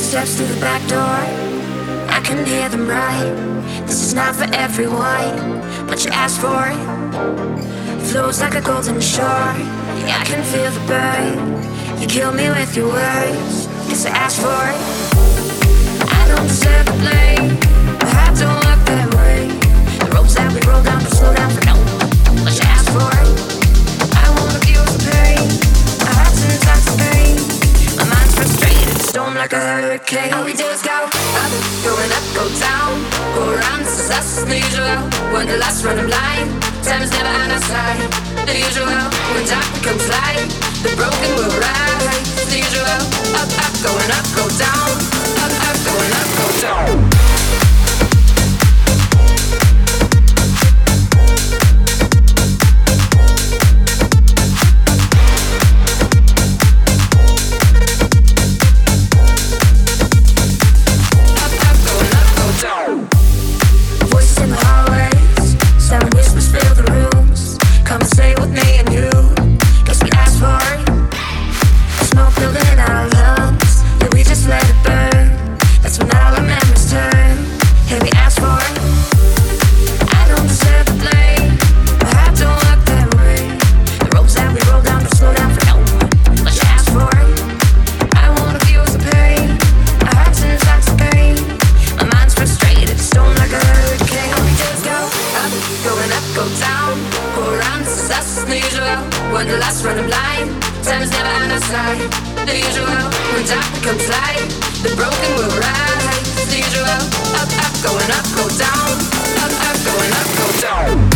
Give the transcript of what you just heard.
steps through the back door, I can hear them right. This is not for everyone, but you asked for it. Flows like a golden shore, yeah, I can feel the burn. You kill me with your words, guess I asked for it. I don't deserve the blame, but I don't look that way. The ropes that we roll down, but slow down for no one, but you asked for it. I wanna feel the pain, my heart's in times of pain. My mind's frustrated, storm like a hurricane. All we do is go up, going up, go down, go around, this is us, the usual. Wanderlust, running blind, time is never on our side. The usual, when dark becomes light, the broken will rise. The usual, up, up, going up, go down, up, up, going up, go down. Wanderlust, running blind, time is never on our side. The usual, when dark becomes light, the broken will rise. The usual, up, up, going up, go down, up, up, going up, go down.